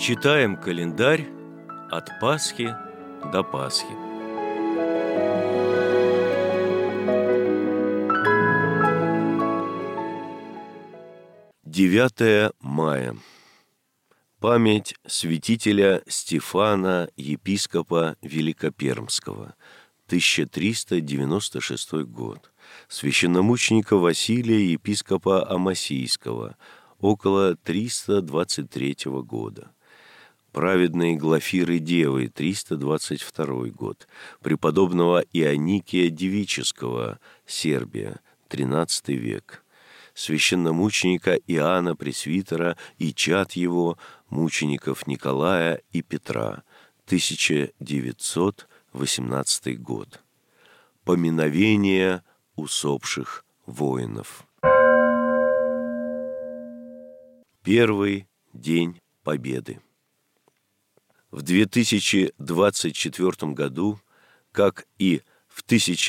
Читаем календарь от Пасхи до Пасхи. Девятое мая. Память святителя Стефана, епископа Великопермского, 1396 год. Священномученика Василия, епископа Амасийского, около 323 года. Праведной Глафиры Девы, 322 год. Преподобного Ионикия Девического, Сербия, 13 век. Священномученика Иоанна Пресвитера и чад его, мучеников Николая и Петра, 1918 год. Поминовение усопших воинов. Первый день Победы. В 2024 году, как и в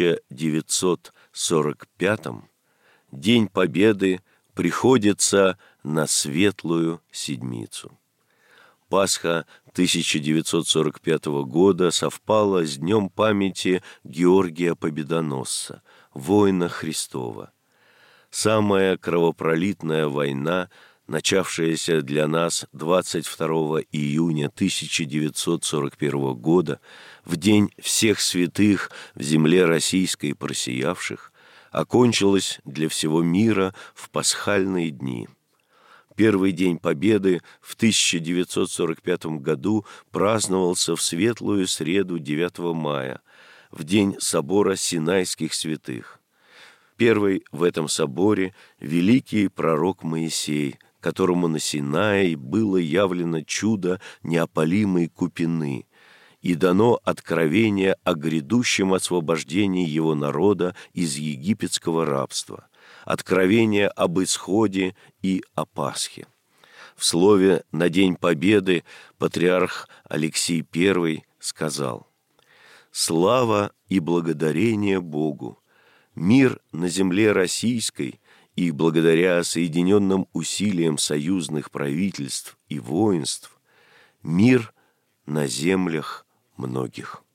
1945, День Победы приходится на Светлую Седмицу. Пасха 1945 года совпала с днем памяти Георгия Победоносца, воина Христова. Самая кровопролитная война, начавшаяся для нас 22 июня 1941 года, в день всех святых в земле российской просиявших, окончилась для всего мира в пасхальные дни. Первый день Победы в 1945 году праздновался в светлую среду 9 мая, в день собора Синайских святых. Первый в этом соборе великий пророк Моисей, которому на Синае было явлено чудо неопалимой купины, и дано откровение о грядущем освобождении его народа из египетского рабства, откровение об исходе и о Пасхе. В слове на День Победы патриарх Алексий I сказал: «Слава и благодарение Богу! Мир на земле российской и благодаря соединенным усилиям союзных правительств и воинств, мир на землях многих».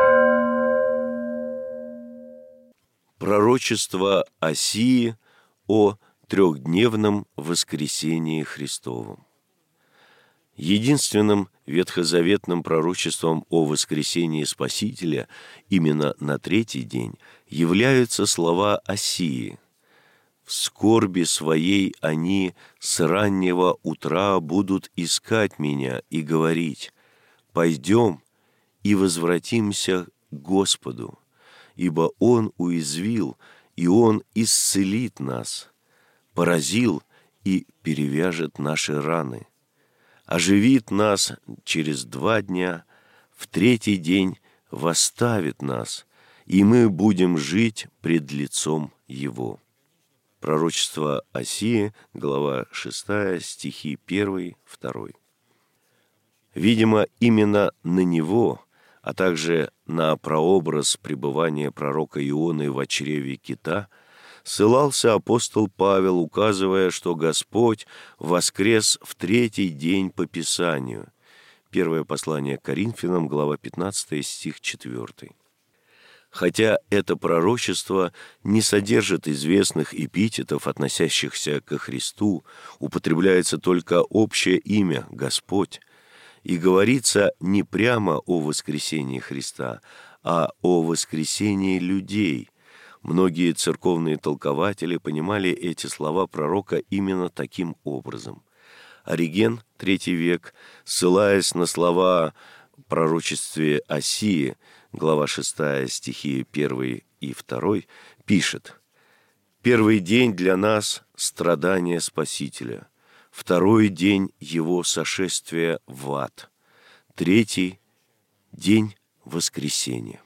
Пророчество Осии о трехдневном воскресении Христовом. Единственным ветхозаветным пророчеством о воскресении Спасителя именно на третий день являются слова Осии: «В скорби своей они с раннего утра будут искать меня и говорить: пойдем и возвратимся к Господу, ибо Он уязвил, и Он исцелит нас, поразил и перевяжет наши раны, оживит нас через 2 дня, в третий день восставит нас, и мы будем жить пред лицом Его». Пророчество Осии, глава 6, стихи 1-2. Видимо, именно на него, а также на прообраз пребывания пророка Ионы в чреве кита, ссылался апостол Павел, указывая, что Господь воскрес в третий день по Писанию. Первое послание к Коринфянам, глава 15, стих 4. Хотя это пророчество не содержит известных эпитетов, относящихся ко Христу, употребляется только общее имя «Господь», и говорится не прямо о воскресении Христа, а о воскресении людей. Многие церковные толкователи понимали эти слова пророка именно таким образом. Ориген, III век, ссылаясь на слова в пророчестве Осии, глава 6, стихи 1 и 2, пишет: «Первый день для нас – страдание Спасителя, второй день Его сошествия в ад, третий – день воскресения».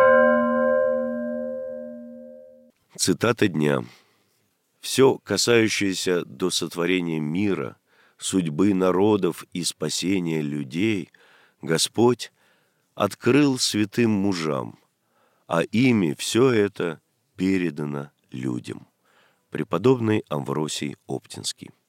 Цитата дня. «Все, касающееся до сотворения мира, судьбы народов и спасения людей, Господь открыл святым мужам, а ими все это передано людям». Преподобный Амвросий Оптинский.